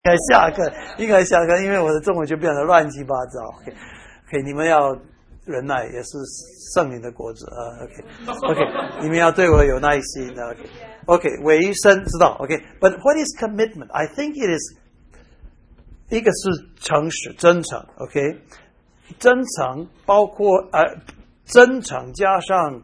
该下课，应该下课，因为我的中文就变得乱七八糟。OK， 你们要忍耐，也是圣灵的果子啊。OK， 你们要对我有耐心的。OK， 委身知道。OK，but what is commitment? I think it is 一个是诚实、真诚。OK， 真诚包括真诚加上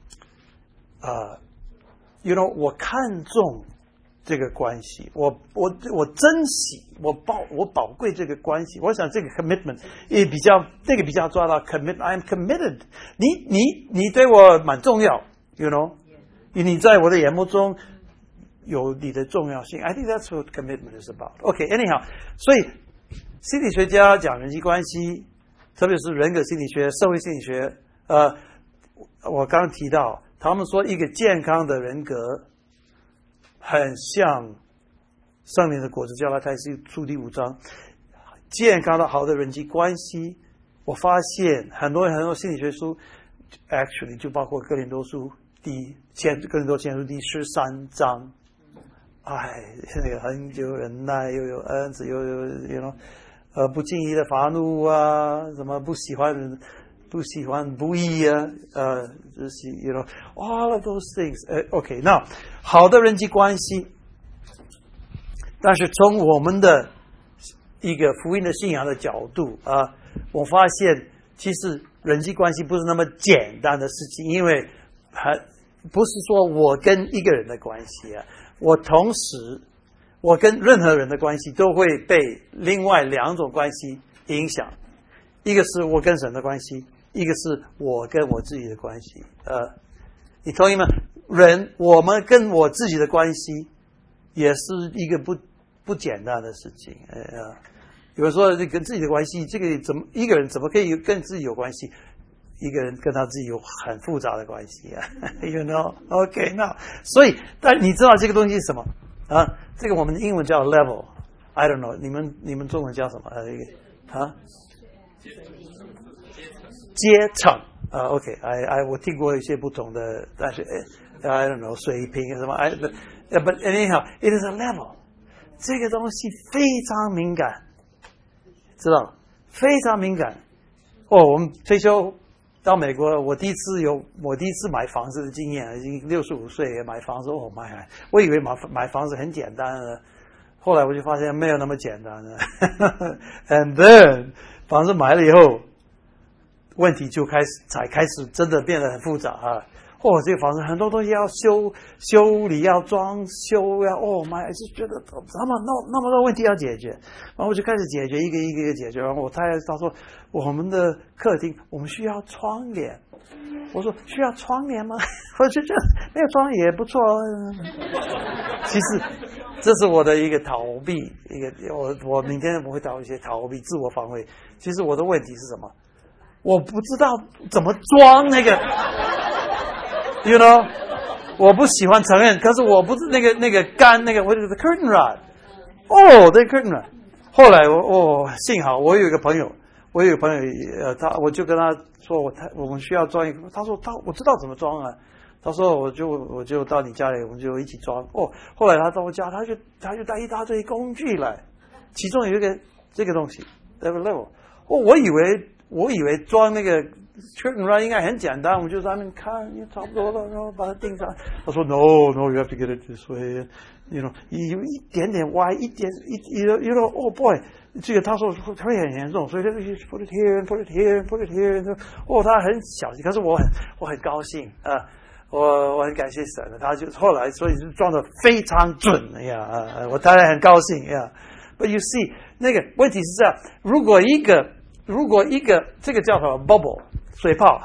you know 我看重。这个关系，我珍惜，我宝贵这个关系。我想这个 commitment 也比较抓到 I'm committed。你对我蛮重要 ，you know， 你在我的眼目中有你的重要性。I think that's what commitment is about. OK，anyhow， 所以心理学家讲人际关系，特别是人格心理学、社会心理学，我刚刚提到，他们说一个健康的人格。很像圣灵的果子，加拉太书第5章，健康的好的人际关系。我发现很多心理学书 ，actually 就包括哥林多前书第13章，那个恒久忍耐，又有恩慈，又有不经意的发怒啊，什么不喜欢不义啊，就是 you know all of those things。OK， 那好的人际关系，但是从我们的一个福音的信仰的角度我发现其实人际关系不是那么简单的事情，因为不是说我跟一个人的关系我同时我跟任何人的关系都会被另外两种关系影响，一个是我跟神的关系。一个是我跟我自己的关系，你同意吗？我们跟我自己的关系也是一个不简单的事情，有人说跟自己的关系，这个一个人怎么可以跟自己有关系？一个人跟他自己有很复杂的关系you know？ OK， 那所以，但你知道这个东西是什么这个我们的英文叫 level，I don't know， 你们中文叫什么阶层OK， 我听过一些不同的，但是I don't know 水平什么but anyhow it is a level， 这个东西非常敏感，知道非常敏感。我们退休到美国，我第一次买房子的经验，已经65岁买房子我以为买房子很简单的，后来我就发现没有那么简单的and then 房子买了以后。问题就才开始真的变得很复杂这个房子很多东西要修理，要装修就觉得那么多问题要解决，然后我就开始解决一个一个解决。然后我太太她说我们的客厅我们需要窗帘，我说需要窗帘吗？我就觉得没有窗帘也不错其实这是我的一个逃避，我明天我会找一些逃避自我防卫。其实我的问题是什么？我不知道怎么装那个 you know， 我不喜欢承认，可是我不是那个杆我的 curtain rod， 对 curtain rod。 后来幸好我有一个朋友我就跟他说我们需要装一个，他说我知道怎么装他说我就到你家里，我们就一起装。后来他到我家，他就带一大堆工具来，其中有一个这个东西 level， 我以为装那个 curtain rod 应该很简单，我们就在那边看差不多了，然后把它钉上。他说 no you have to get it this way， you know， 有一点点歪，一点you know oh boy， 这个他说会很严重，所以他就 put it here， 他很小心，可是我很高兴我很感谢神，他就后来所以就装得非常准我当然很高兴But you see， 那个问题是这样，如果一个这个叫什么 bubble 水泡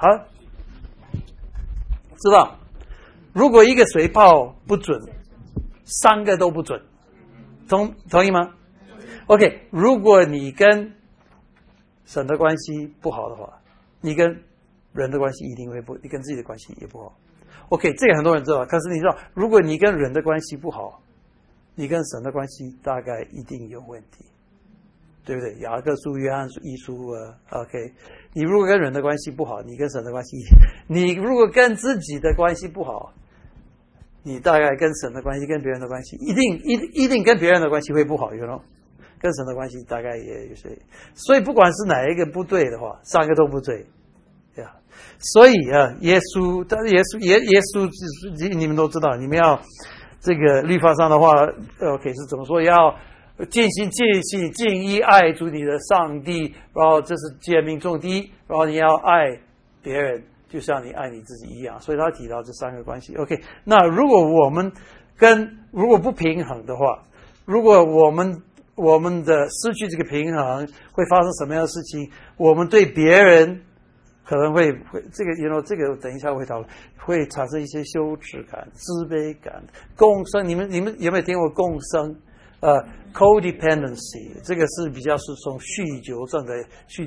知道？如果一个水泡不准，3个都不准，同意吗 ？OK， 如果你跟神的关系不好的话，你跟人的关系一定会你跟自己的关系也不好。OK， 这个很多人知道，可是你知道，如果你跟人的关系不好，你跟神的关系大概一定有问题。对不对？雅各书、约翰一书OK， 你如果跟人的关系不好，你跟神的关系，你如果跟自己的关系不好，你大概跟神的关系、跟别人的关系，一定跟别人的关系会不好，you know？ 跟神的关系大概也有些，所以不管是哪一个不对的话，三个都不对，呀。所以耶稣，你们都知道，你们要这个律法上的话，OK 是怎么说？要尽心尽性尽意爱主你的上帝，然后这是诫命中第一，然后你要爱别人，就像你爱你自己一样。所以他提到这三个关系。OK， 那如果我们如果不平衡的话，如果我们的失去这个平衡，会发生什么样的事情？我们对别人可能会这个这个等一下会讨论，会产生一些羞耻感、自卑感、共生。你们有没有听过共生？codependency 这个是比较是从酗酒症的酗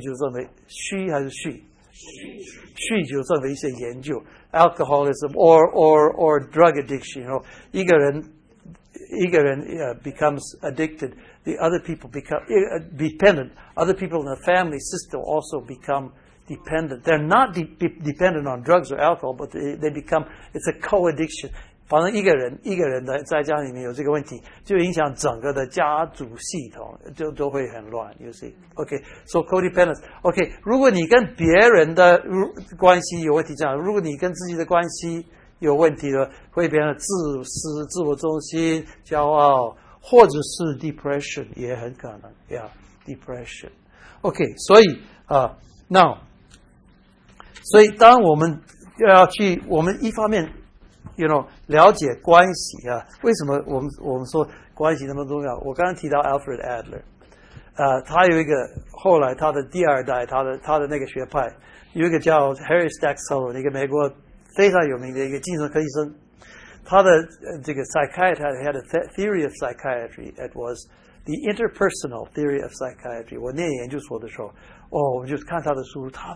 酒症的一些研究 ，alcoholism or drug addiction， 一个人becomes addicted, the other people become dependent. Other people in the family system also become dependent. They're not dependent on drugs or alcohol, but they become, it's a co-addiction. 反正一个人的在家里面有这个问题，就影响整个的家族系统，就都会很乱。You see, okay? So codependence. Okay, 如果你跟别人的关系有问题，这样，如果你跟自己的关系有问题的，会变得自私、自我中心、骄傲，或者是 depression 也很可能。Yeah, depression. Okay, 所以now， 所以当我们要去，我们一方面。了解关系啊？为什么我们说关系那么重要？我刚刚提到 Alfred Adler， 他有一个后来他的第二代，他的那个学派有一个叫 Harry Stack Sullivan， 一个美国非常有名的一个精神科医生，他的这个 psychiatry had a theory of psychiatry. It was the interpersonal theory of psychiatry. 我念研究所的时候，我们就看他的书，他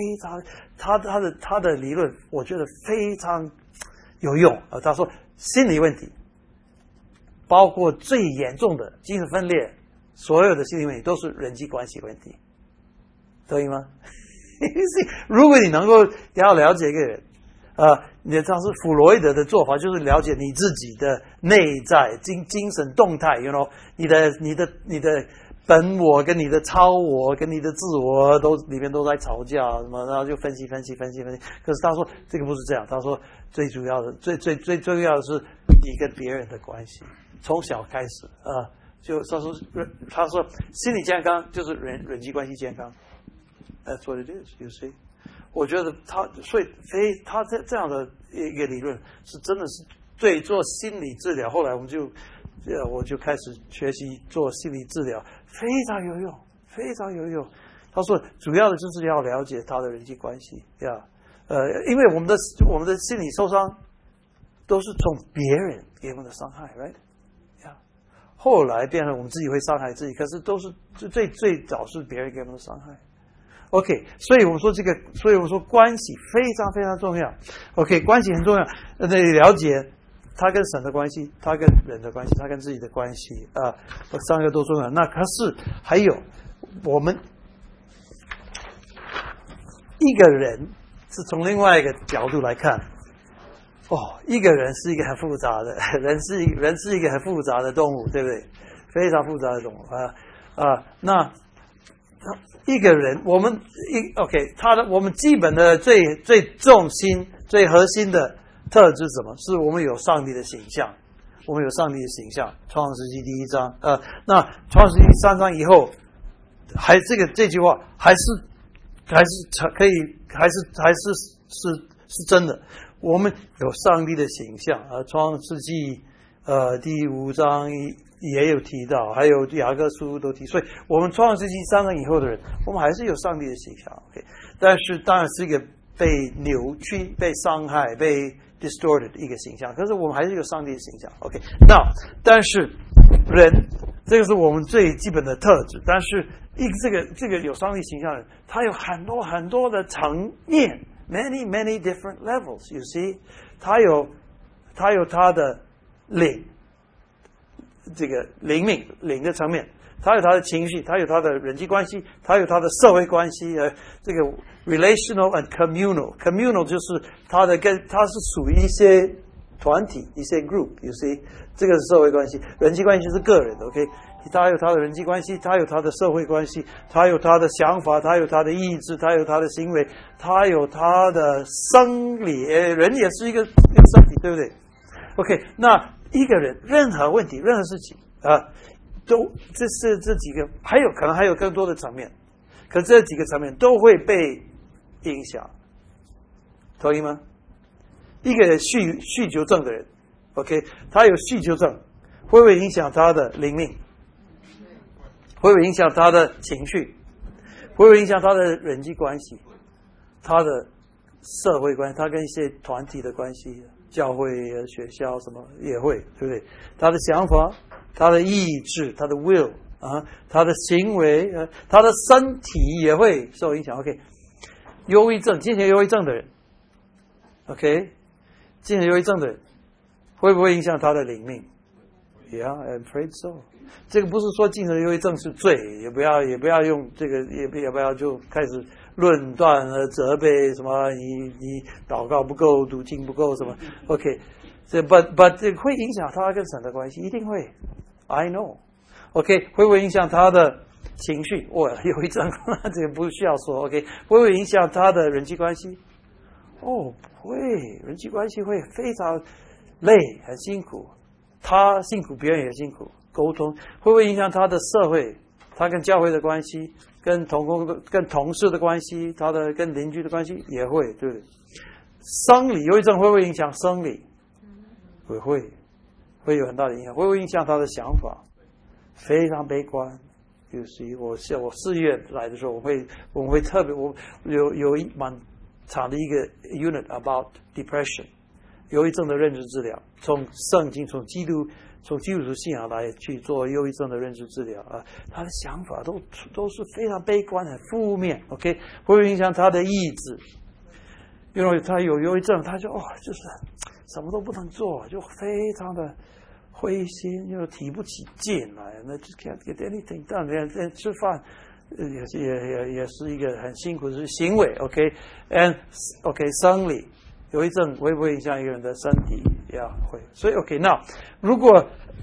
的理论，我觉得非常有用啊！他说，心理问题，包括最严重的精神分裂，所有的心理问题都是人际关系问题，对吗？如果你能够要了解一个人，你当时弗洛伊德的做法就是了解你自己的内在精神动态 你的本我跟你的超我跟你的自我里面都在吵架什么，然后就分析。可是他说这个不是这样，他说最主要的最重要的是你跟别人的关系，从小开始就他说心理健康就是人际关系健康。That's what it is, you see. 我觉得他这样的一个理论是真的是对做心理治疗。后来我就开始学习做心理治疗，非常有用。他说主要的就是要了解他的人际关系呀，因为我们的心理受伤都是从别人给我们的伤害 ，right？ 呀，后来变成我们自己会伤害自己，可是都是最早是别人给我们的伤害。OK， 所以我们说关系非常重要。OK， 关系很重要，了解他跟神的关系，他跟人的关系，他跟自己的关系三个都重要。那可是还有我们一个人是从另外一个角度来看，一个人是一个很复杂的人是一个很复杂的动物，对不对？非常复杂的动物那一个人，我们我们基本的最重心、最核心的特质是什么？是我们有上帝的形象，创世纪第1章，那创世纪3章以后，这句话还是可以，是真的。我们有上帝的形象创世纪第5章也有提到，还有雅各书都提，所以我们创世纪3章以后的人，我们还是有上帝的形象 ，OK， 但是当然是一个被扭曲、被伤害、被 distorted 一个形象，可是我们还是有上帝的形象 ，OK。那但是人，这个是我们最基本的特质，但是这个有上帝形象的人，他有很多的层面 ，many different levels，you see， 他有他的灵。这个灵的层面，他有他的情绪，他有他的人际关系，他有他的社会关系这个 relational and communal 就是他是属于一些团体一些 group， you see， 这个是社会关系，人际关系是个人的 OK， 他有他的人际关系，他有他的社会关系，他有他的想法，他有他的意志，他有他的行为，他有他的生理。人也是一个身体，对不对 ？OK， 那一个人任何问题、任何事情都这几个，可能还有更多的层面，可这几个层面都会被影响，同意吗？一个酗酒症的人 ，OK， 他有酗酒症，会不会影响他的灵命？会不会影响他的情绪？会不会影响他的人际关系？他的社会关系，他跟一些团体的关系，教会、学校什么也会，对不对？他的想法、他的意志、他的 will 他的行为他的身体也会受影响。OK， 忧郁症、精神忧郁症的人 ，OK， 精神忧郁症的人会不会影响他的灵命 ？Yeah, I'm afraid so。这个不是说精神忧郁症是罪，也不要用这个，也不要就开始论断责备什么你祷告不够，读经不够什么。OK， 这 but 这会影响他跟神的关系，一定会。I know。OK， 会不会影响他的情绪？忧郁症这个不需要说。OK， 会不会影响他的人际关系？不会，人际关系会非常累，很辛苦。他辛苦，别人也辛苦。沟通会不会影响他的社会？他跟教会的关系，跟同事的关系，他的跟邻居的关系也会，对不对？生理忧郁症会不会影响生理？会有很大的影响。会不会影响他的想法？非常悲观。有时我4月来的时候，我们会特别，我有一蛮长的一个 unit about depression， 忧郁症的认知治疗，从圣经从基督徒信仰来去做忧郁症的认知治疗他的想法都是非常悲观很负面 ，OK， 会不会影响他的意志？因为他有忧郁症，他就就是什么都不能做，就非常的灰心，又提不起劲来，那就 can't get anything done， 连吃饭也是一个很辛苦的行为 ，OK，and OK 生理。忧郁症会不会影响一个人的身体？会。所以 OK， 那如果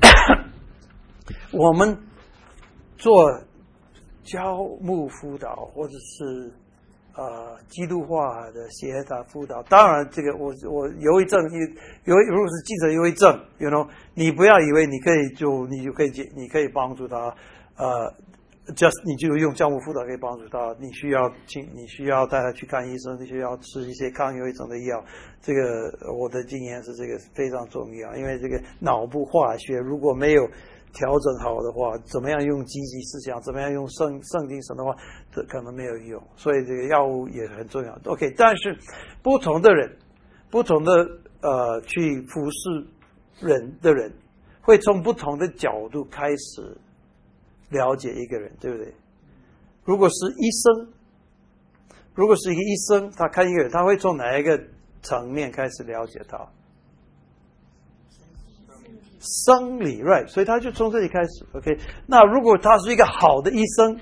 我们做教牧辅导或者是基督化的协导辅导，当然这个我忧郁症如果是精神忧郁症 ，you know， 你不要以为你可以帮助他你就用教牧辅导可以帮助他，你需要带他去看医生，你需要吃一些抗忧郁症的药。这个我的经验是这个非常重要，因为这个脑部化学如果没有调整好的话，怎么样用积极思想，怎么样用圣经神的话，这可能没有用。所以这个药物也很重要。OK， 但是不同的人，不同的去服侍人的人，会从不同的角度开始了解一个人，对不对？如果是医生，如果是一个医生，他看一个人，他会从哪一个层面开始了解他？生理 ，right？ 所以他就从这里开始 ，OK。那如果他是一个好的医生，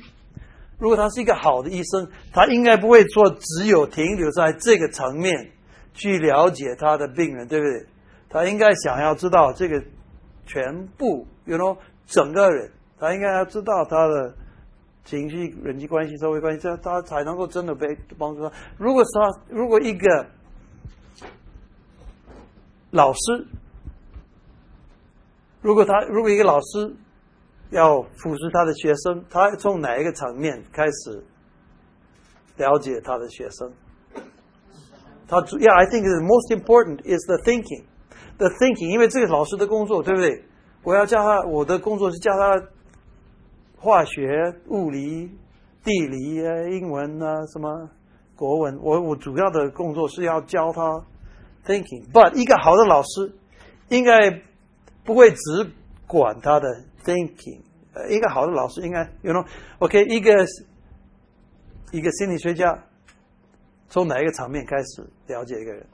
他应该不会说只有停留在这个层面去了解他的病人，对不对？他应该想要知道这个全部 ，you know， 整个人。他应该要知道他的情绪、人际关系、社会关系，这样他才能够真的被帮助他。如果一个老师，如果一个老师要服侍他的学生，他从哪一个层面开始了解他的学生？I think the most important is the thinking. The thinking， 因为这个老师的工作，对不对？我的工作是教他化学、物理、地理英文什么国文，我主要的工作是要教他 thinking。But 一个好的老师应该不会只管他的 thinking。一个好的老师应该 ，you know，OK， 一个心理学家从哪一个层面开始了解一个人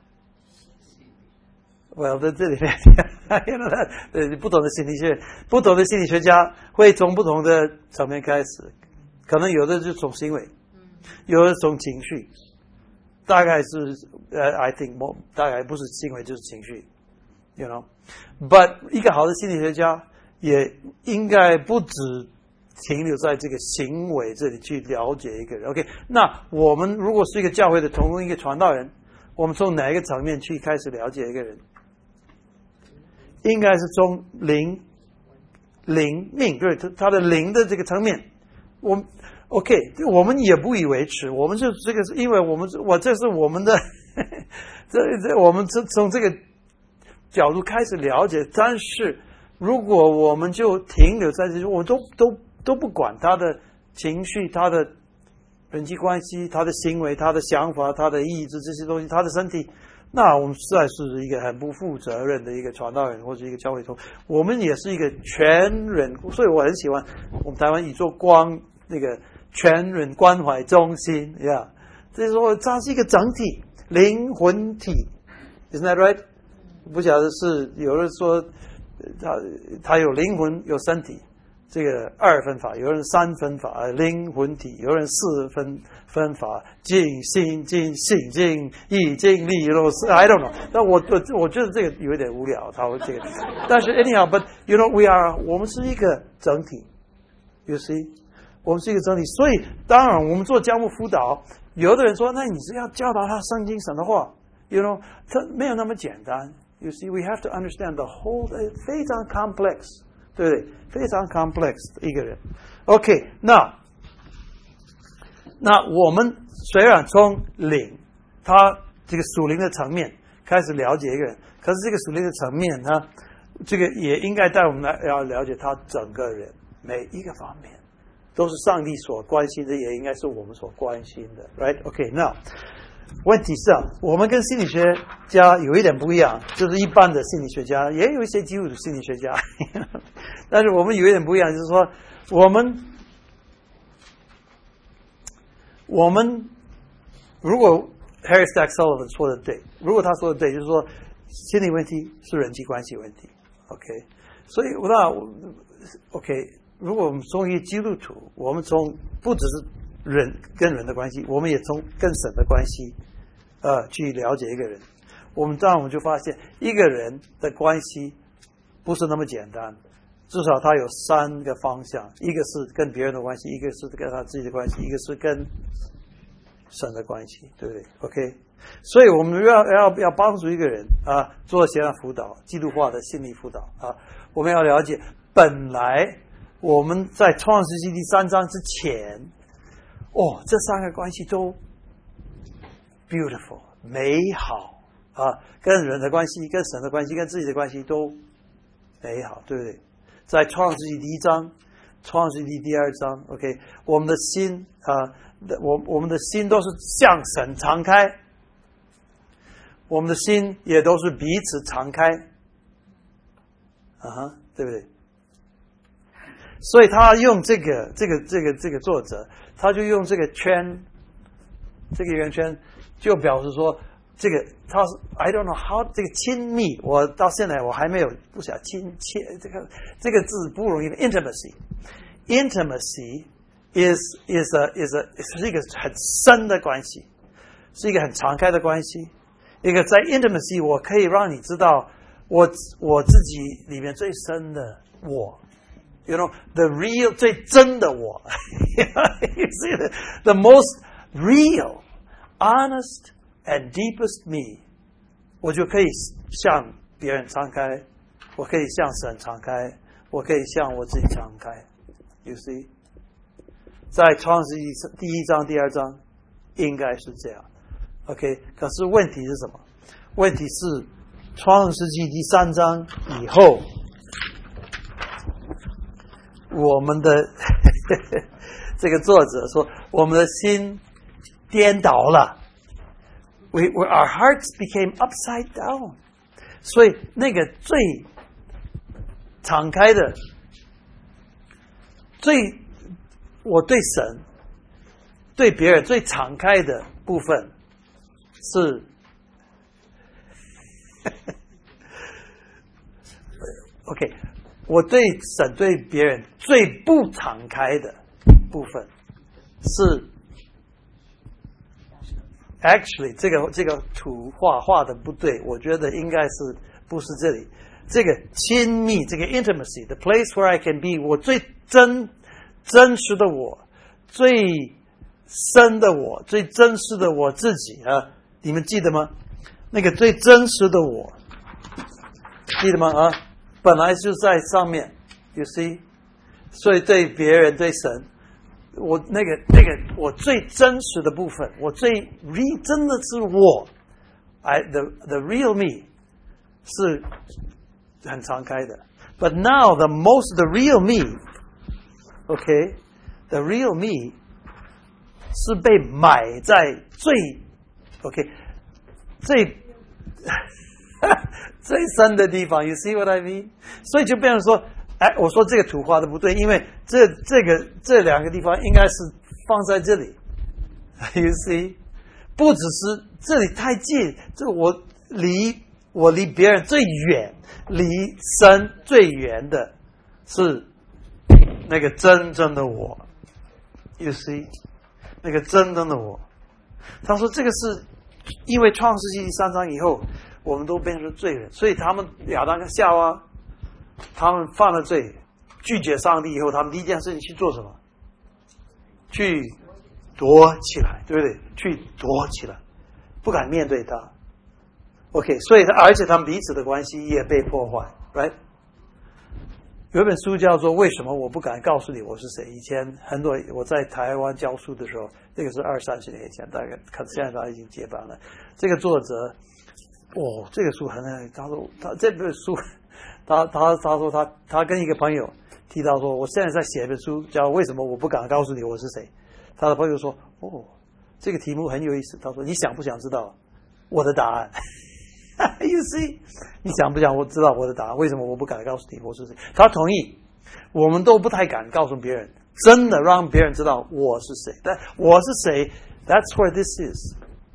？Well， 在这里面，不同的心理学家会从不同的层面开始，可能有的是从行为，有的从情绪，大概是I think 大概不是行为就是情绪 ，you know。But 一个好的心理学家也应该不只停留在这个行为这里去了解一个人。OK， 那我们如果是一个教会的同工，一个传道人，我们从哪一个层面去开始了解一个人？应该是从灵命，对他的灵的这个层面。OK， 我们也不以为耻，我们就这个是因为这是我们的，我们从这个角度开始了解。但是如果我们就停留在这，我都不管他的情绪、他的人际关系、他的行为、他的想法、他的意志这些东西、他的身体，那我们实在是一个很不负责任的一个传道人或者一个教会头。我们也是一个全人，所以我很喜欢我们台湾以做光那个全人关怀中心呀，就是说它是一个整体灵魂体 ，Isn't that right？ 不晓得是有人说他有灵魂有身体，这个2分法，有人3分法，灵魂体，有人4分法，静心静性静意静力I don't know。但我觉得这个有点无聊，他这个，但是 anyhow，but you know我们是一个整体 ，you see， 我们是一个整体，所以当然我们做教牧辅导，有的人说，那你是要教导他圣经神的话 ，you know， 他没有那么简单。You see, we have to understand the whole 非常 complex， 对不对？非常 complex 的一个人。OK， 那我们虽然从灵，他这个属灵的层面开始了解一个人，可是这个属灵的层面呢，这个也应该带我们来要了解他整个人每一个方面，都是上帝所关心的，也应该是我们所关心的 ，right？ OK， 那。问题是我们跟心理学家有一点不一样，就是一般的心理学家，也有一些基督徒心理学家，但是我们有一点不一样，就是说我们如果 Harry Stack Sullivan 说的对，如果他说的对，就是说心理问题是人际关系问题 ，OK， 所以OK， 如果我们作为基督徒，我们从不只是人跟人的关系，我们也从跟神的关系去了解一个人。我们就发现一个人的关系不是那么简单，至少他有3个方向，一个是跟别人的关系，一个是跟他自己的关系，一个是跟神的关系，对不对 ？OK， 所以我们要帮助一个人做些辅导，基督化的心理辅导我们要了解，本来我们在创世纪第3章之前。这3个关系都 beautiful 美好跟人的关系、跟神的关系、跟自己的关系都美好，对不对？在创世纪第1章、创世纪第2章 ，OK， 我们的心我们的心都是向神敞开，我们的心也都是彼此敞开，对不对？所以他用这个作者。他就用这个圈，这个圆圈，就表示说，这个他是 I don't know how 这个亲密，我到现在我还没有不晓亲切这个字不容易 intimacy is 一个很深的关系，是一个很敞开的关系。一个在 intimacy 我可以让你知道我自己里面最深的我。You know, the real 最真的我you see the most real, honest and deepest me 我就可以向别人敞开，我可以向神敞开，我可以向我自己敞开 You see 在创世纪第1章第2章应该是这样 OK 可是问题是什么？问题是创世纪第3章以后我们的这个作者说，我们的心颠倒了 our hearts became upside down。所以那个最敞开的，我对神、对别人最敞开的部分是，OK。我对神对别人最不敞开的部分是 actually 这个图画的不对，我觉得应该是不是这里， 这个亲密，这个 intimacy，the place where I can be， 我最真实的我，最深的我，最真实的我自己啊，你们记得吗？那个最真实的我，记得吗？啊，本来就在上面 ，you see， 所以对别人对神，我那个我最真实的部分，我最真的是我 ，the real me 是很敞开的。But now the real me，the real me 是被埋在最深的地方。You see what I mean？ 所以就变成说，哎，我说这个图画的不对，因为这两个地方应该是放在这里。You see， 不只是这里太近，这我离别人最远，离神最远的是那个真正的我。You see， 那个真正的我。他说这个是因为创世纪第3章以后，我们都变成罪人，所以他们亚当跟夏娃，他们犯了罪，拒绝上帝以后，他们第一件事情去做什么？去躲起来，对不对？去躲起来，不敢面对他。OK， 所以而且他们彼此的关系也被破坏 ，right？ 有一本书叫做《为什么我不敢告诉你我是谁》。以前很多我在台湾教书的时候，这个是20-30年以前，大概现在他已经接班了。这个作者，这个书他说他这本书，他说他跟一个朋友提到说，我现在在写一本书叫《为什么我不敢告诉你我是谁》。他的朋友说，这个题目很有意思。他说，你想不想知道我的答案？You see， 你想不想我知道我的答案？为什么我不敢告诉你我是谁？他同意，我们都不太敢告诉别人，真的让别人知道我是谁。但我是谁 ？That's where this is。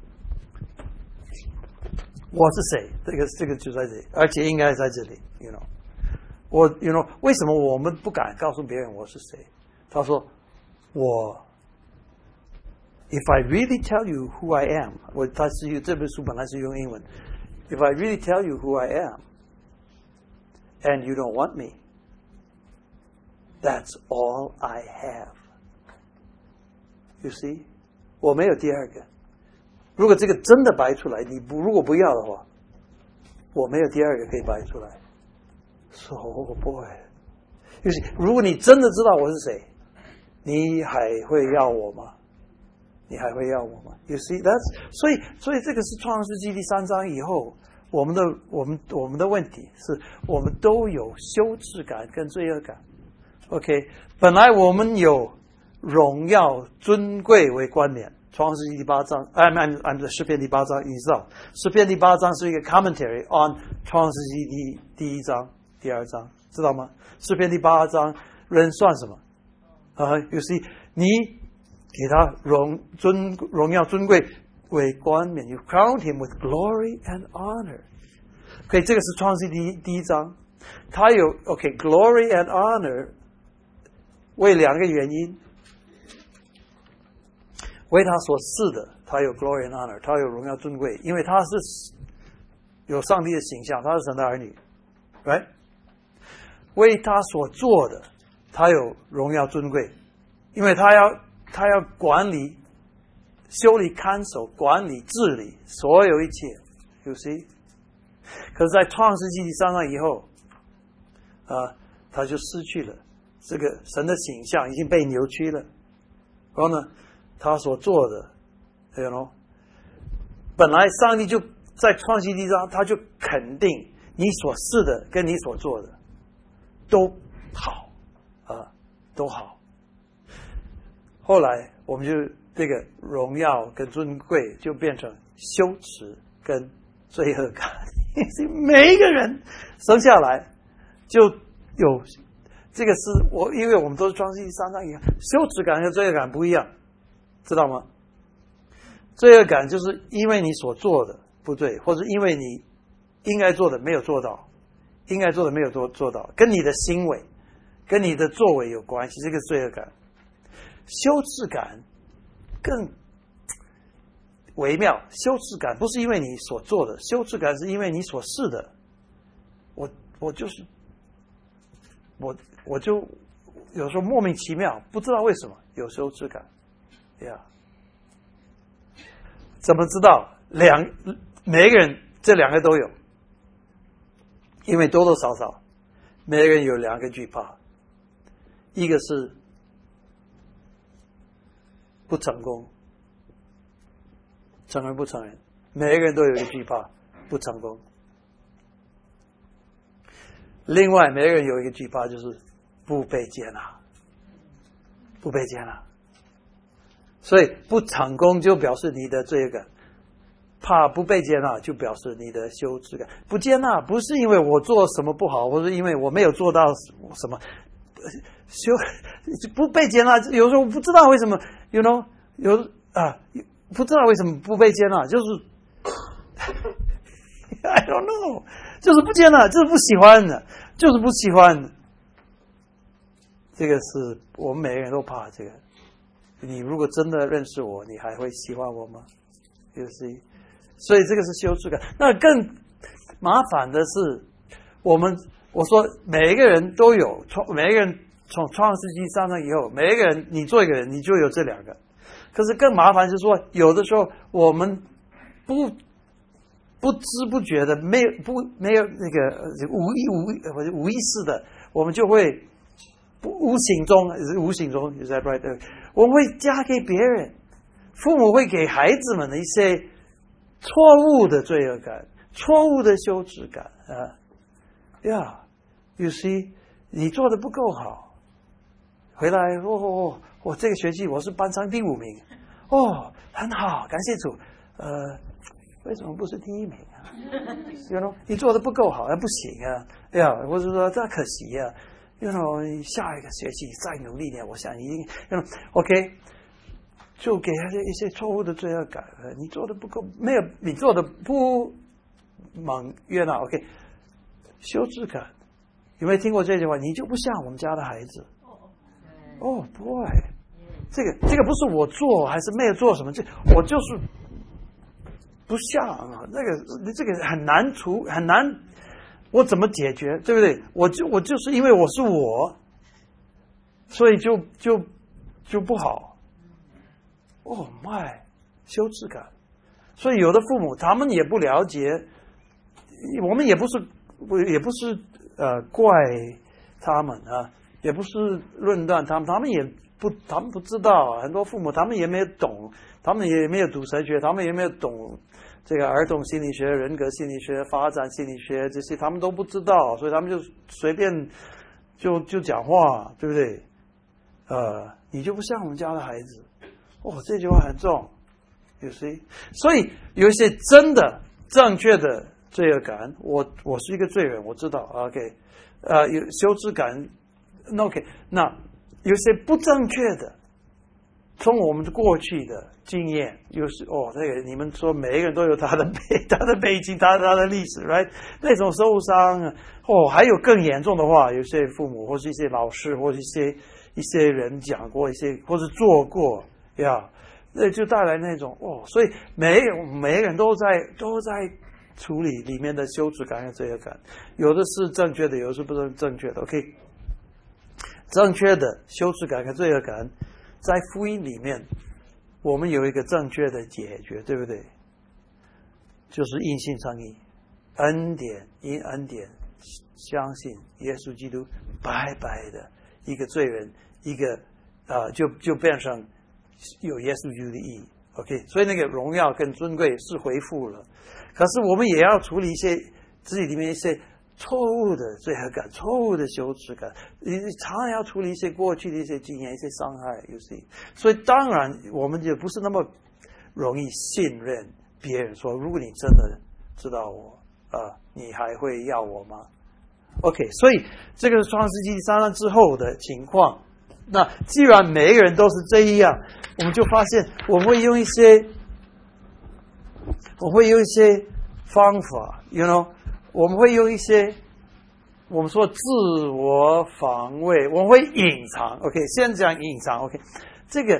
我是谁？这个就在这里，而且应该在这里。You know， 为什么我们不敢告诉别人我是谁？他说，If I really tell you who I am， 这本书本来是用英文。If I really tell you who I am, and you don't want me, that's all I have. You see， 我没有第二个。如果这个真的摆出来，如果不要的话，我没有第二个可以摆出来。So boy， You see， 如果你真的知道我是谁，你还会要我吗？你还会要我吗 ？You see that's 所以这个是创世纪第3章以后，我们的问题是我们都有羞耻感跟罪恶感。OK， 本来我们有荣耀尊贵为冠冕，创世纪第8章，诗篇第8章，你知道，诗篇第8章是一个 commentary on 创世纪第1章、第2章，知道吗？诗篇第8章人算什么？You see， 你给他荣耀尊贵为冠冕 ，You crown him with glory and honor。OK， 这个是创世纪第1章，他有 glory and honor， 为2个原因，为他所赐的，他有 glory and honor， 他有荣耀尊贵，因为他是有上帝的形象，他是神的儿女 ，right？ 为他所做的，他有荣耀尊贵，因为他要管理、修理、看守、管理、治理所有一切 ，You see？ 可是，在创世纪第3章以后，他就失去了这个神的形象，已经被扭曲了。然后呢，他所做的本来上帝就在创世纪第1章，他就肯定你所是的跟你所做的都好都好。后来我们就这个荣耀跟尊贵就变成羞耻跟罪恶感。每一个人生下来就有这个是因为我们都是创世纪3章一样，羞耻感和罪恶感不一样，知道吗？罪恶感就是因为你所做的不对，或者因为你应该做的没有做到，应该做的没有做到，跟你的行为跟你的作为有关系，这个罪恶感。羞耻感更微妙，羞耻感不是因为你所做的，羞耻感是因为你所是的。 我就有时候莫名其妙，不知道为什么有羞耻感，怎么知道？每一个人这两个都有，因为多多少少每一个人有两个惧怕，一个是不成功，承认不承认，每一个人都有一个惧怕，不成功。另外，每一个人有一个惧怕，就是不被接纳，不被接纳。所以不成功就表示你的罪恶感，怕不被接纳就表示你的羞耻感。不接纳不是因为我做什么不好，或者因为我没有做到什么，不被接纳，有时候不知道为什么 ，you know， 不知道为什么不被接纳，就是 I don't know， 就是不接纳，就是不喜欢的，就是不喜欢的。这个是我们每个人都怕这个。你如果真的认识我，你还会喜欢我吗？所以这个是羞耻感。那更麻烦的是，我说每一个人都有，每一个人从创世纪上以后，每一个人你做一个人，你就有这两个。可是更麻烦是说，有的时候我们不知不觉的，没有那个无意识的，我们就会无形中 is that right？ 我们会加给别人，父母会给孩子们的一些错误的罪恶感，错误的羞耻感you see， 你做的不够好，回来我这个学期我是班上第5名，很好，感谢主，为什么不是第1名啊？You know， 你做的不够好，不行啊，或者说这可惜啊。You know， 下一个学期再努力点，我想一定 OK， 就给他一些错误的罪恶感。你做的不够，没有你做的不满悦纳 OK， 羞耻感。有没有听过这句话？你就不像我们家的孩子。boy， 这个不是我做还是没有做什么，我就是不像啊。这个很难。我怎么解决，对不对？我就是因为我是我，所以就不好。羞耻感。所以有的父母他们也不了解，我们也不是怪他们啊，也不是论断他们，他们不知道。很多父母他们也没有懂，他们也没有读神学，他们也没有懂这个儿童心理学、人格心理学、发展心理学这些，他们都不知道，所以他们就随便就讲话，对不对？你就不像我们家的孩子。这句话很重，有些，所以有一些真的正确的罪恶感，我是一个罪人，我知道 ，OK， 有羞耻感 ，OK， 那有些不正确的。从我们过去的经验，这个你们说每一个人都有他的背景，他的历史 ，right？ 那种受伤还有更严重的话，有些父母或是一些老师或是一些人讲过一些，或是做过那就带来那种所以每一个人都在处理里面的羞耻感和罪恶感，有的是正确的，有的是不是正确的 ，OK？ 正确的羞耻感和罪恶感。在福音里面，我们有一个正确的解决，对不对？就是因信称义，因恩典相信耶稣基督，白白的一个罪人，一个就变成有耶稣基督的义 ，OK？ 所以那个荣耀跟尊贵是恢复了，可是我们也要处理一些自己里面一些错误的罪恶感，错误的羞耻感，你常常要处理一些过去的一些经验，一些伤害，有些，所以当然我们也不是那么容易信任别人说，如果你真的知道我你还会要我吗 ？OK， 所以这个是创世纪3章之后的情况。那既然每一个人都是这样，我们就发现我们会用一些方法 ，you know。我们会用一些我们说自我防卫，我们会隐藏 ，OK， 先讲隐藏 ，OK， 这个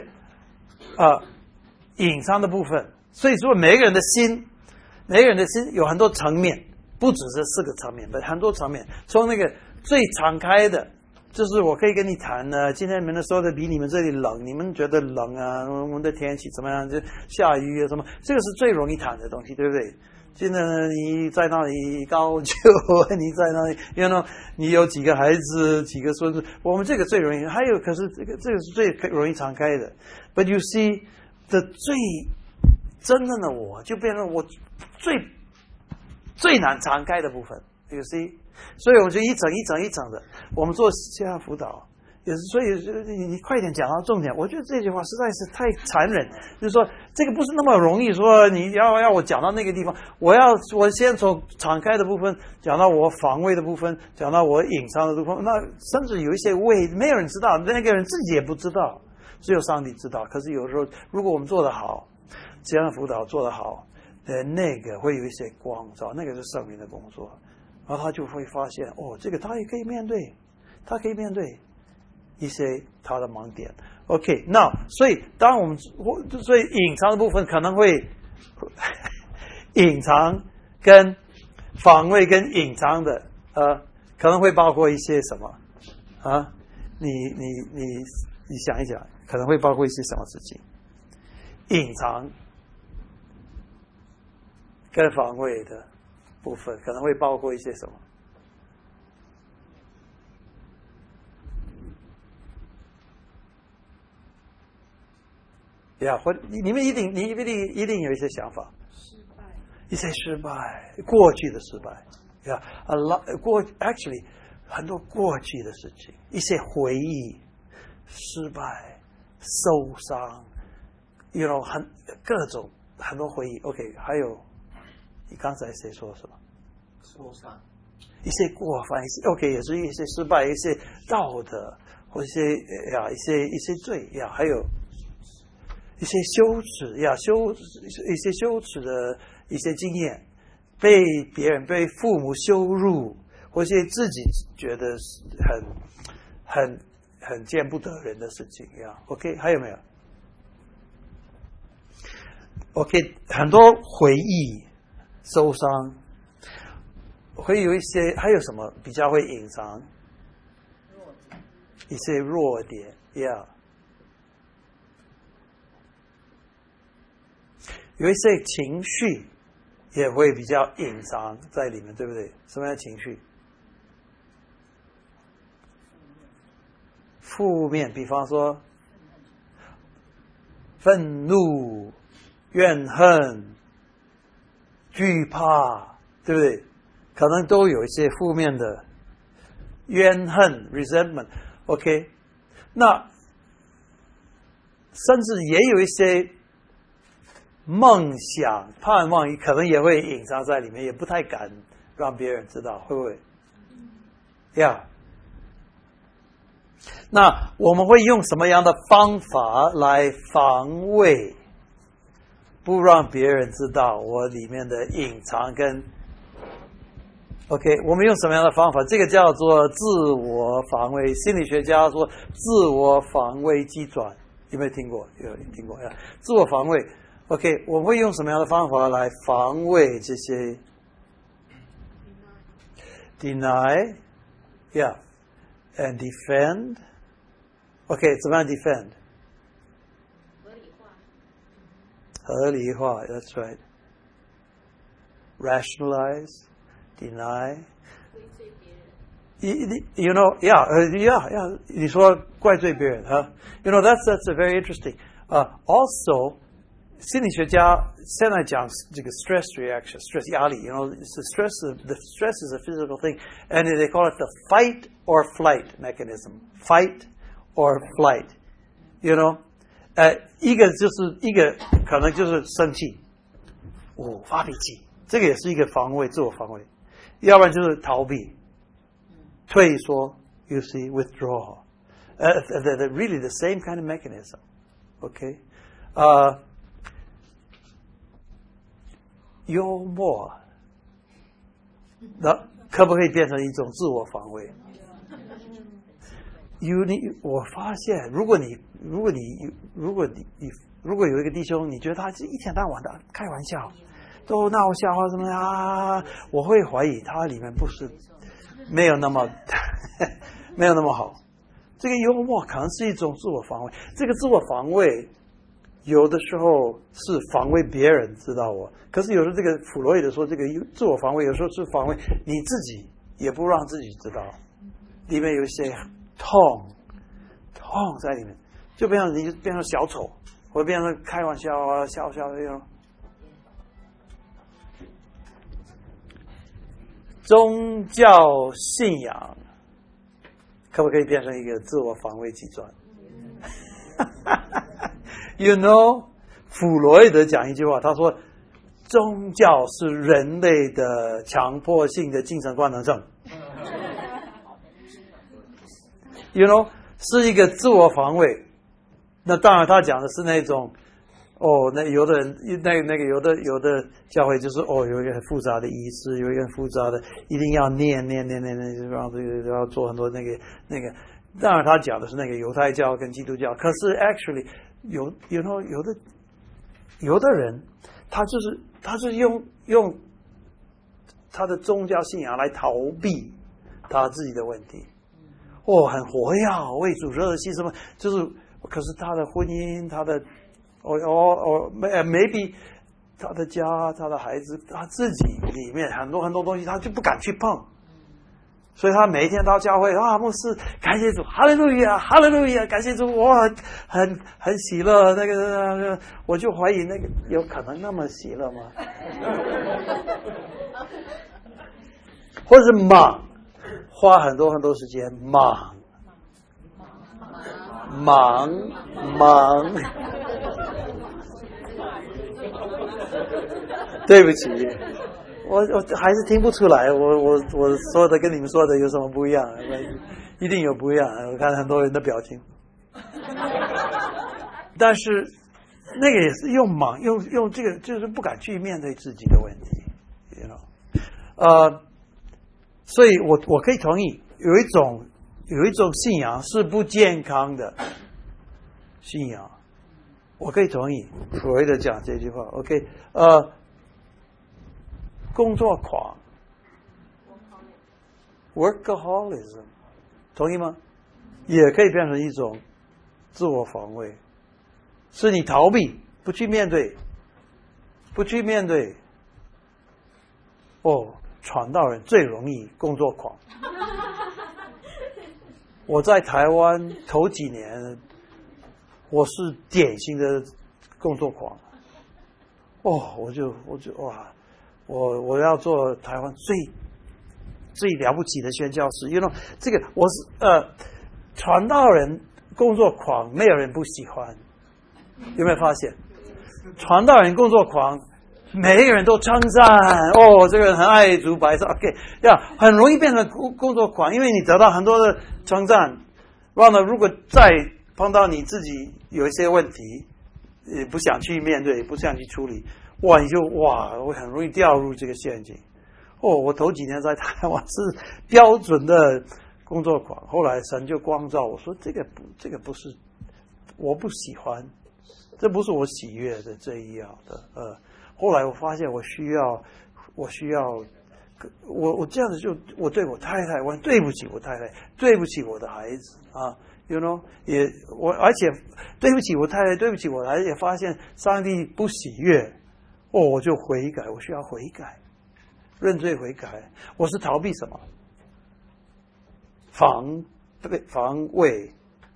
隐藏的部分，所以说每个人的心有很多层面， 不只是4个层面，很多层面。从那个最敞开的，就是我可以跟你谈呢，今天你们说的比你们这里冷，你们觉得冷啊，我们的天气怎么样，就下雨啊什么，这个是最容易谈的东西，对不对？现在呢，你在那里高就，你在那里 ，you know， 你有几个孩子，几个孙子，我们这个最容易。还有，可是这个是最容易敞开的。But you see， 的最真正的我，就变成我最难敞开的部分。You see， 所以我就一层的。我们做线上辅导。也是，所以你快点讲到重点。我觉得这句话实在是太残忍，就是说这个不是那么容易说你要我讲到那个地方，我先从敞开的部分讲到我防卫的部分，讲到我隐藏的部分，那甚至有一些没有人知道，那个人自己也不知道，只有上帝知道。可是有时候如果我们做得好，这样的辅导做得好，那个会有一些光照，那个是圣灵的工作，然后他就会发现这个他也可以面对，他可以面对一些他的盲点。OK， 那所以当我们所以隐藏的部分可能会隐藏跟防卫跟隐藏的可能会包括一些什么啊？你想一想，可能会包括一些什么事情？隐藏跟防卫的部分可能会包括一些什么？或你们一定有一些想法，一些失败，过去的失败，actually 很多过去的事情，一些回忆，失败，受伤各种很多回忆。OK， 还有你刚才谁说什么？受伤，一些过犯，OK， 也是一些失败，一些道德，或一些罪还有。一些羞耻一些羞耻的一些经验，被父母羞辱，或者自己觉得很见不得人的事情OK， 还有没有 ？OK， 很多回忆、受伤，会有一些，还有什么比较会隐藏？一些弱点有一些情绪也会比较隐藏在里面，对不对？什么样的情绪？负面，比方说愤怒、怨恨、惧怕，对不对？可能都有一些负面的怨恨 resentment。OK， 那甚至也有一些梦想、盼望，可能也会隐藏在里面，也不太敢让别人知道，会不会？那我们会用什么样的方法来防卫，不让别人知道我里面的隐藏跟 OK？ 我们用什么样的方法？这个叫做自我防卫。心理学家说自我防卫机转，有没有听过？有听过自我防卫。OK， 我会用什么样的方法来防卫这些 ？Deny， and defend。OK， 怎么样 defend？ 合理化 ，That's right。Rationalize， deny。You know， 你说怪罪别人You know that's a very interesting. Also。心理学家现在讲这个 stress reaction, stress 压力 the stress is a physical thing, and they call it the fight or flight mechanism. Fight or flight, 一个可能就是生气，发脾气，这个也是一个防卫，自我防卫。要不然就是逃避、退缩 ，you see, withdraw. Really the same kind of mechanism. Okay. 幽默，那可不可以变成一种自我防卫？我发现，如果有一个弟兄，你觉得他一天到晚的开玩笑， 都闹笑话什么啊，我会怀疑它里面不是没有那么没有那么好。这个幽默可能是一种自我防卫，这个自我防卫有的时候是防卫别人知道我，可是有时候这个弗洛伊德说这个自我防卫有时候是防卫你自己，也不让自己知道，里面有一些痛在里面，就变成你变成小丑，或者变成开玩笑啊笑那种。宗教信仰可不可以变成一个自我防卫机转？You know， 弗洛伊德讲一句话，他说宗教是人类的强迫性的精神官能症。You know， 是一个自我防卫。那当然他讲的是那种那有的人那个有的教会就是有一个很复杂的仪式，有一个很复杂的一定要念，然后要做很多那个。当然他讲的是那个犹太教跟基督教，可是 actually 有的人他就是用他的宗教信仰来逃避他自己的问题。很活跃，为主热心什么，就是可是他的婚姻，他的maybe 他的家，他的孩子，他自己里面很多东西他就不敢去碰，所以他每一天到教会牧师感谢主，哈利路亚哈利路亚，感谢主，我很喜乐，那个我就怀疑那个有可能那么喜乐吗？或者是忙，花很多时间忙，对不起，我还是听不出来，我说的跟你们说的有什么不一样？一定有不一样，我看很多人的表情。但是那个也是用忙，用这个就是不敢去面对自己的问题 ，you know，所以我可以同意，有一种信仰是不健康的信仰，我可以同意弗洛伊德讲这句话。OK， 工作狂 ，workaholism， 同意吗？也可以变成一种自我防卫，是你逃避，不去面对。传道人最容易工作狂。我在台湾头几年，我是典型的工作狂。我就我要做台湾最了不起的宣教士。You know， 这个我是传道人工作狂，没有人不喜欢。有没有发现？传道人工作狂，每一个人都称赞这个人很爱主白色 ，OK， 很容易变成工作狂，因为你得到很多的称赞，然后呢，如果再碰到你自己有一些问题，不想去面对，不想去处理，我很容易掉入这个陷阱。我头几年在台湾是标准的工作狂，后来神就光照我说，这个不是，我不喜欢，这不是我喜悦的这一样的。后来我发现我需要，我这样子就我对我太太，我对不起我太太，对不起我的孩子啊 ，you know， 而且对不起我太太，对不起我的孩子，也发现上帝不喜悦，我就悔改，我需要悔改，认罪悔改。我是逃避什么？防卫，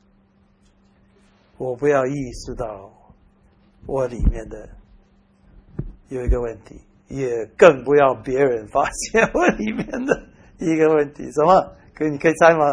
我不要意识到我里面的有一个问题，也更不要别人发现我里面的一个问题。什么？你可以猜吗？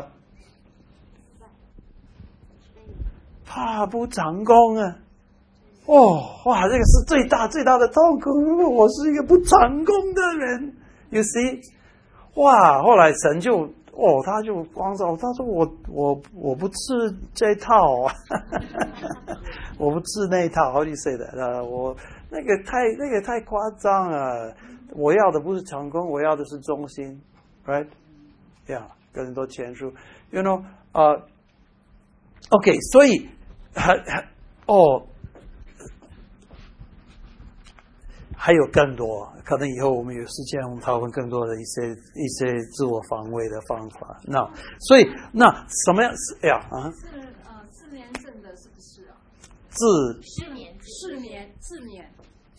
怕不成功啊！这个是最大的痛苦。我是一个不成功的人 ，you see？ 后来神就他就光照，他说我不吃这套啊，我不吃那一套。How do you say that？我那个太夸张了。我要的不是成功，我要的是忠心 ，right？ 跟人都前书 ，you know， OK， 所以还有更多，可能以后我们有时间，我们讨论更多的一些自我防卫的方法。那所以那什么样呀啊？ 失眠症的是不是啊？ 失眠自怜， 自怜。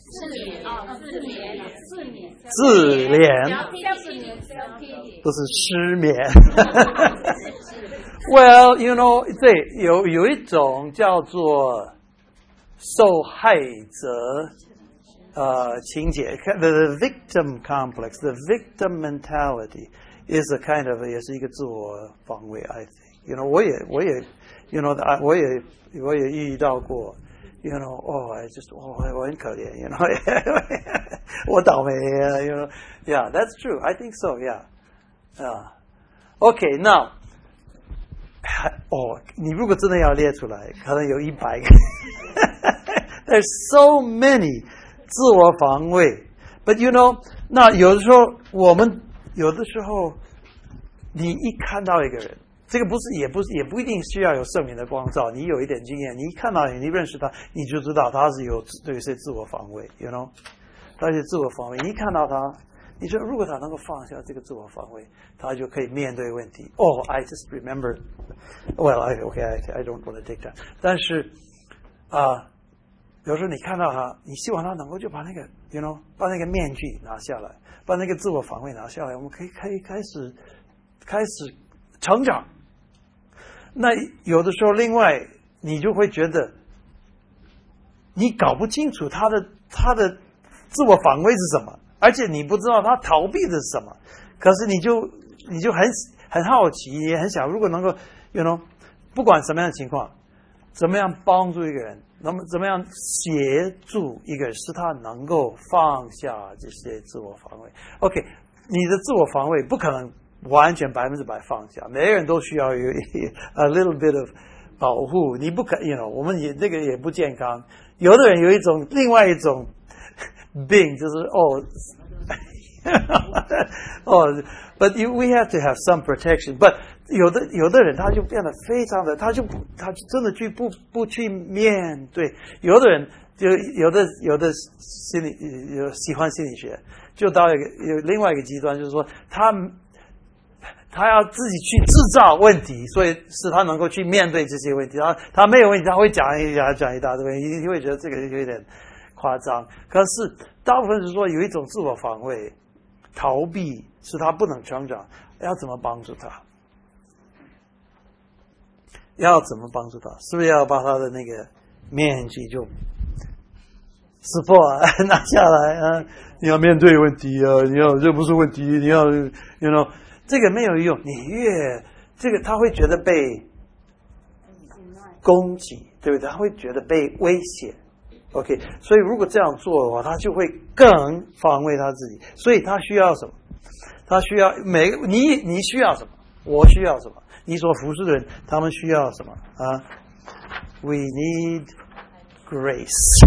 不是失眠。Well, you know， 对，有一种叫做受害者情节 ，the victim complex, the victim mentality is a kind of 也是一个自我防卫 ，I think. You know， 我也 ，you know， 我也遇到过。You know,我很可怜 ，you know， 我倒霉 ，you know, yeah, that's true. I think so, yeah. Okay, now, 你如果真的要列出来，可能有100个。There's so many 自我防卫 ，but you know， 那有的时候你一看到一个人。这个也不一定需要有圣灵的光照，你有一点经验，你一看到你认识他，你就知道他是有一些自我防卫 ，you know， 他是自我防卫。你一看到他，你说如果他能够放下这个自我防卫，他就可以面对问题。I just remember. Well, I don't want to take that. 但是有时候你看到他，你希望他能够就把那个 ，you know， 把那个面具拿下来，把那个自我防卫拿下来，我们可以开始成长。那有的时候，另外你就会觉得，你搞不清楚他的自我防卫是什么，而且你不知道他逃避的是什么。可是你就很好奇，也很想，如果能够 ，you know， 不管什么样的情况，怎么样帮助一个人，怎么样协助一个人，使他能够放下这些自我防卫。OK， 你的自我防卫不可能完全100%放下，每个人都需要有a little bit of 保护。你不可 ，you know， 我们这个也不健康。有的人有另外一种病，就是but we have to have some protection. But 有的人他就变得非常的，他真的不去面对。有的人就有的喜欢心理学，就到有另外一个极端，就是说他要自己去制造问题，所以使他能够去面对这些问题。他没有问题，他会讲一大堆问题，你会觉得这个有点夸张。可是大部分是说有一种自我防卫、逃避，使他不能成长。要怎么帮助他？是不是要把他的那个面具就撕破拿下来啊？你要面对问题啊！这不是问题，你要 you know。这个没有用，这个他会觉得被攻击，对不对？他会觉得被威胁。OK， 所以如果这样做的话，他就会更防卫他自己。所以他需要什么？他需要你需要什么？我需要什么？你所服侍的人，他们需要什么啊 ？We need grace 。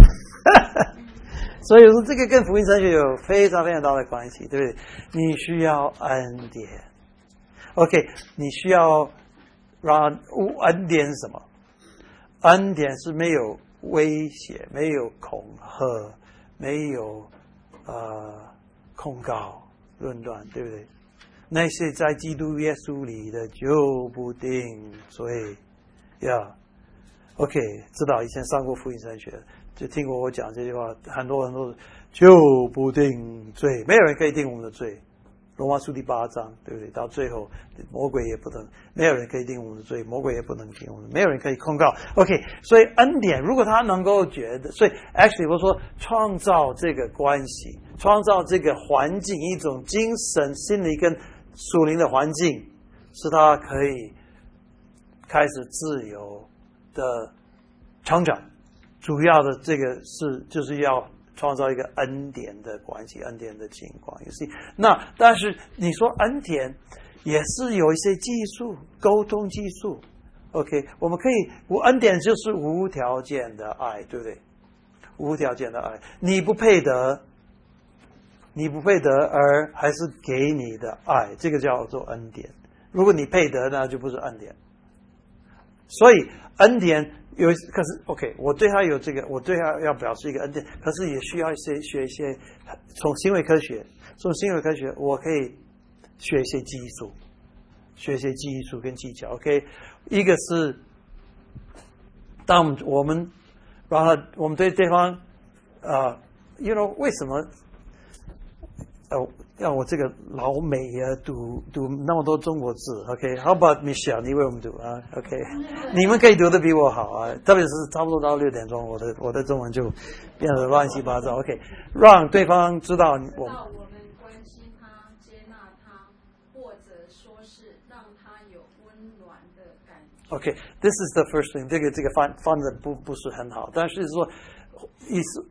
所以说，这个跟福音神学有非常非常大的关系，对不对？你需要恩典。OK， 你需要恩典是什么？恩典是没有威胁，没有恐吓，没有控告、论断，对不对？那些在基督耶稣里的就不定罪呀。OK， 知道以前上过福音神学，就听过我讲这句话，很多人都就不定罪，没有人可以定我们的罪。罗马书第8章，对不对？到最后，魔鬼也不能，没有人可以定我们的罪，魔鬼也不能定我们，没有人可以控告。OK， 所以恩典，如果他能够觉得，所以 actually 我说创造这个关系，创造这个环境，一种精神、心理跟属灵的环境，使他可以开始自由的成长。主要的这个就是要创造一个恩典的关系，恩典的情况。也是那，但是你说恩典也是有一些技术，沟通技术。OK， 我们可以，恩典就是无条件的爱，对不对？无条件的爱，你不配得，而还是给你的爱，这个叫做恩典。如果你配得，那就不是恩典。 所以恩典可是 OK， 我对他有这个，我对他要表示一个恩典，可是也需要学一些从行为科学我可以学一些技术，跟技巧 OK。 一个是当我们对对方you know 为什么让我这个老美读那么多中国字 OK。 How about Michelle， 你为我们读啊 OK。 你们可以读得比我好啊，特别是差不多到6点钟，我的中文就变得乱七八糟 OK。 让对方知道我们关心他，接纳他，或者说是让他有温暖的感觉。 OK， this is the first thing。 这个翻的不是很好，但是说意思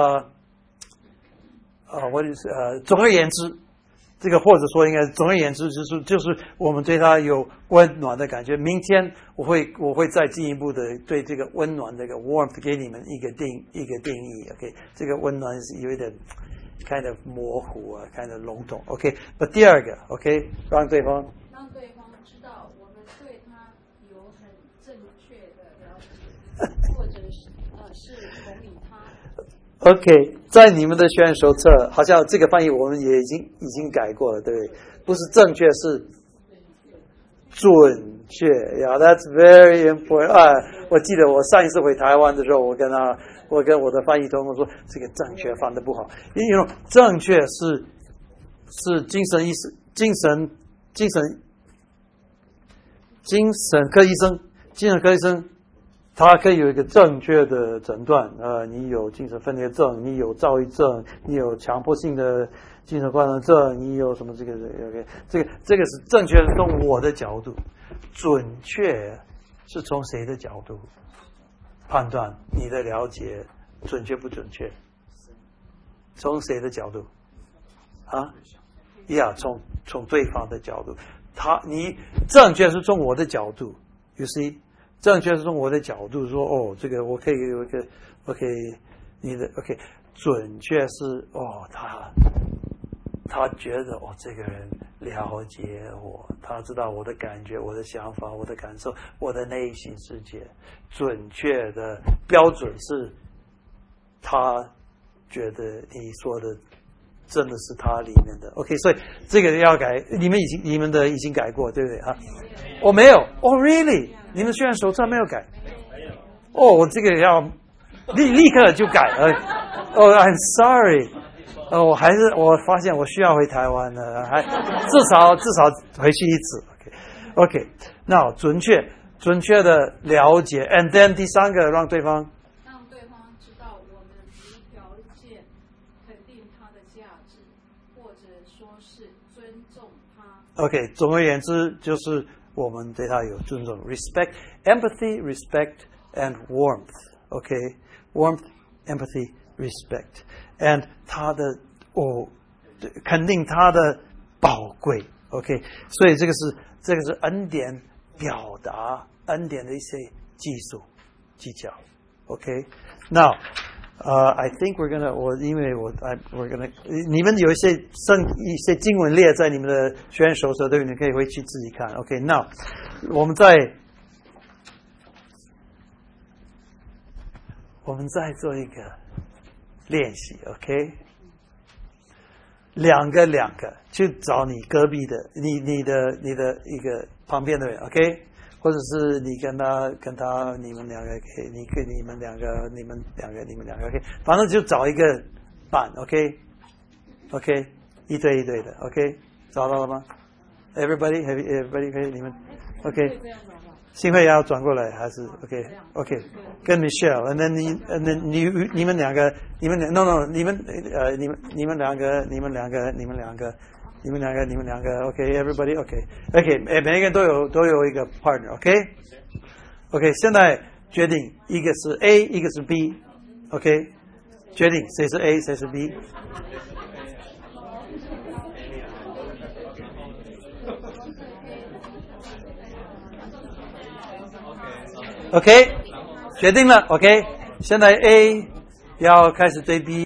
总而言之，这个或者说应该总而言之就是我们对他有温暖的感觉。明天我会再进一步的对这个温暖这个 warmth 给你们一个定义 OK。 这个温暖是有一点 kind of 模糊kind of 笼统 OK。 But 第二个 OK， 让对方知道我们对他有很正确的了解，或者是同理他。 OK， 在你们的学员手册，好像这个翻译我们也已经改过了，对不对？不是正确，是准确。Yeah, that's very important。我记得我上一次回台湾的时候，我跟我的翻译同工说，这个正确翻得不好，因为正确是精神科医生。他可以有一个正确的诊断，你有精神分裂症，你有躁郁症，你有强迫性的精神官能症，你有什么这个 OK， 这个是正确的，从我的角度，准确是从谁的角度判断你的了解准确不准确？从谁的角度？从对方的角度，你正确是从我的角度 ，you see。正确是从我的角度说，这个我可以有一个 OK， 你的 OK， 准确是他觉得这个人了解我，他知道我的感觉、我的想法、我的感受、我的内心世界。准确的标准是，他觉得你说的真的是他里面的 OK， 所以这个要改，你们的已经改过，对不对啊？我没有really。你们学员手册没有改？我这个要立刻就改了。I'm sorry。我发现我需要回台湾了，还至少回去一次。OK， 那准确的了解 ，and then 第三个让对方知道我们无条件肯定他的价值，或者说是尊重他。 OK， 总而言之就是我们对他有尊重 ，respect, empathy, respect, and warmth. OK, warmth, empathy, respect, and 他的肯定他的宝贵。OK， 所以这个是恩典表达恩典的一些技巧。OK， now I think we're gonna we're gonna 你们有一些经文列在你们的学员手册，对不对？你可以回去自己看。OK， now 我们再做一个练习。OK， 两个去找你隔壁的你的一个旁边的人。OK。或者是你跟他你们两个可以，你们两个 OK， 反正就找一个伴 OK， 一对的 OK， 找到了吗 ？Everybody 可以，你们 OK， 新会要转过来还是 OK， 跟 Michelle， and then 你们两个 no 你们两个。OK，everybody OK， 每个人都有一个 partner OK， 现在决定一个是 A， 一个是 B OK， 决定谁是 A 谁是 B。 OK， 决定了 OK， 现在 A 要开始对 B